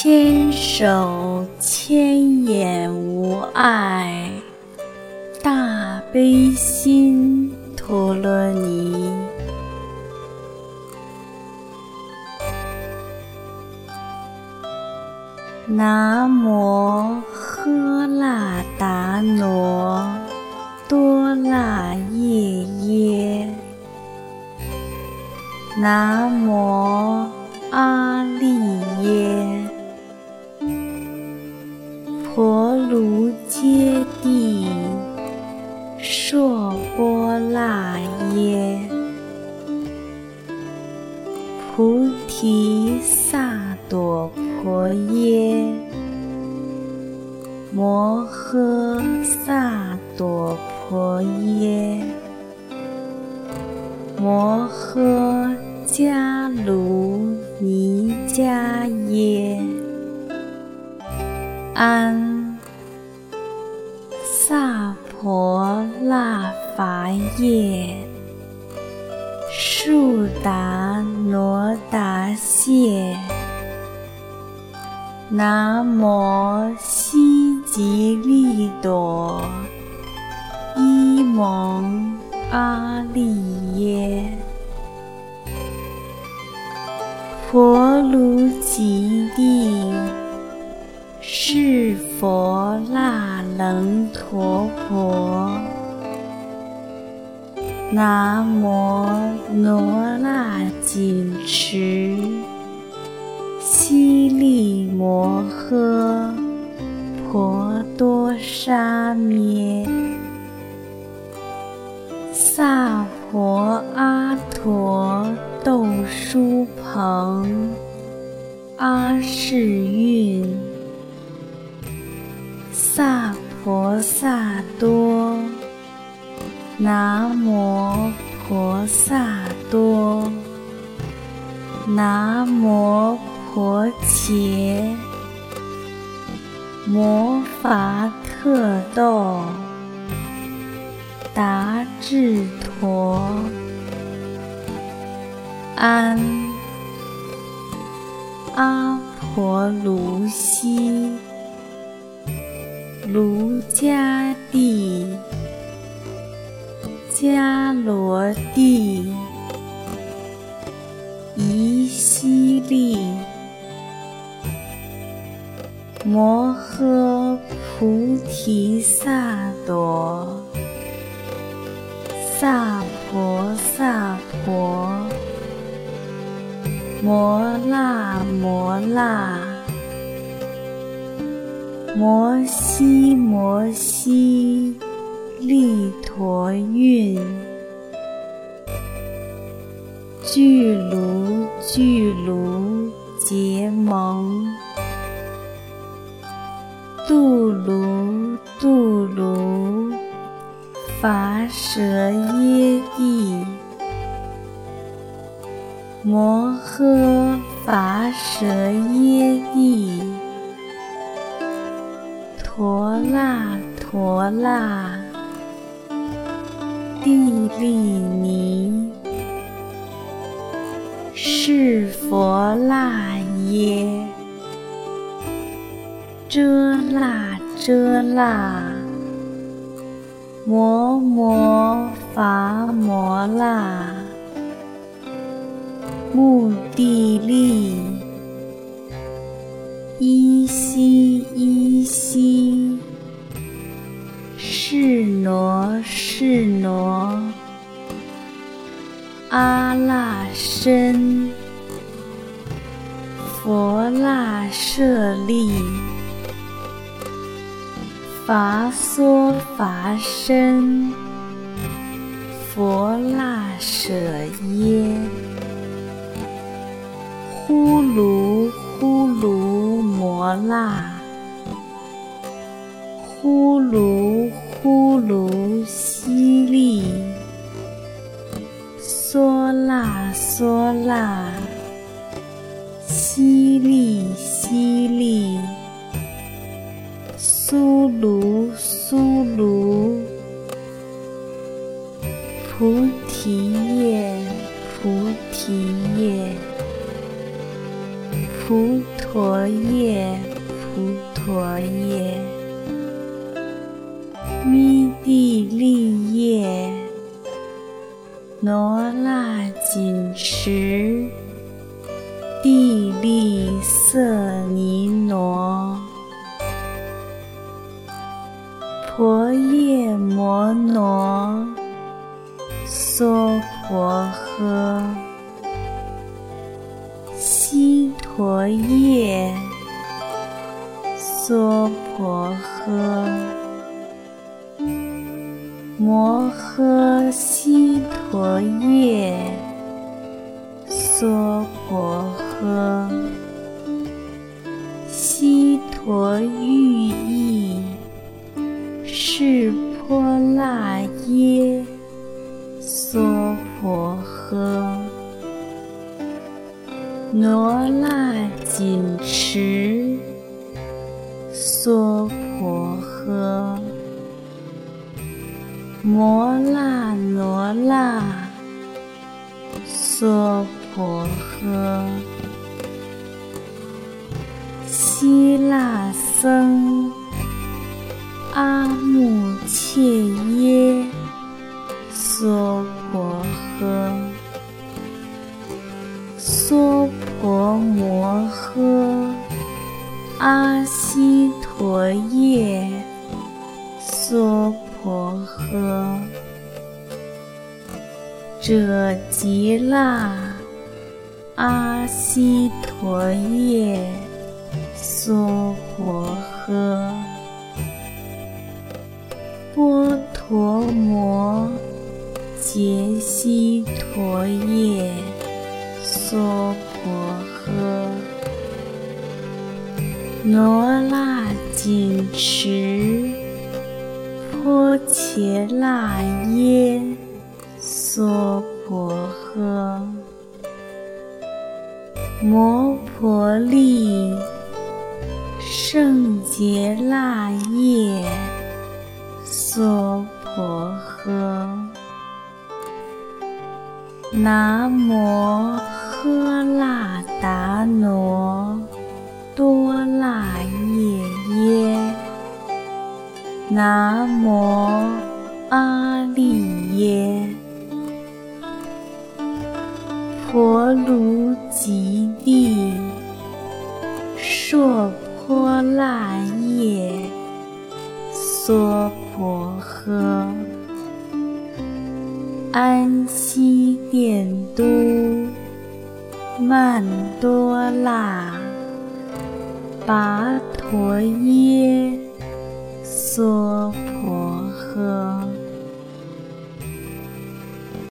千手千眼无碍，大悲心陀罗尼。南无喝腊达挪多那夜耶，南无阿利耶婆卢揭谛烁波那耶，菩提萨埵婆耶，摩诃萨埵婆耶，摩诃迦卢尼迦耶，安萨婆那伐耶，树达罗达谢，南无悉吉利朵伊蒙阿利耶，婆卢吉帝是佛那冷陀婆，南无罗那紧持悉利摩诃婆多沙咩，萨婆阿陀窦书朋阿世韵，萨婆萨多南无婆萨多，南无婆伽摩伐特豆达智陀，安阿婆卢悉卢迦帝迦罗帝夷悉利摩诃菩提萨埵萨婆萨婆摩那摩那摩悉摩悉利陀韵，俱卢俱卢结盟，度卢度卢伐舍耶帝，摩诃伐舍耶帝，陀那陀那帝利尼，是佛那耶，遮那遮那摩摩伐摩那目的利，依悉依悉是挪是挪阿那身佛那舍利伐娑伐身佛那舍耶，呼卢呼卢摩那呼卢呼卢悉利娑那娑那悉利悉利苏卢苏卢菩提叶菩提叶菩陀夜菩陀夜，弥帝利夜，那拉紧持，帝利色尼挪，婆夜摩挪，娑婆诃，悉陀夜，娑婆诃，摩诃悉陀夜，娑婆诃，悉陀喻意，释波那耶，娑婆诃，那拉紧持，娑婆诃，摩那那拉，娑婆诃，悉那僧，阿穆切耶，娑婆诃，娑婆摩诃，阿悉陀夜，娑婆诃，者吉那，阿悉陀夜，娑婆诃，波陀摩，羯悉陀夜，娑婆诃，那拉紧持，婆伽那耶，娑婆诃，摩婆利，胜羯那耶，娑婆诃，南摩诃那达挪，多那夜耶，南摩阿利耶，婆卢吉帝，烁波那夜，娑婆诃，安悉殿都，曼多那，跋陀耶，娑婆诃。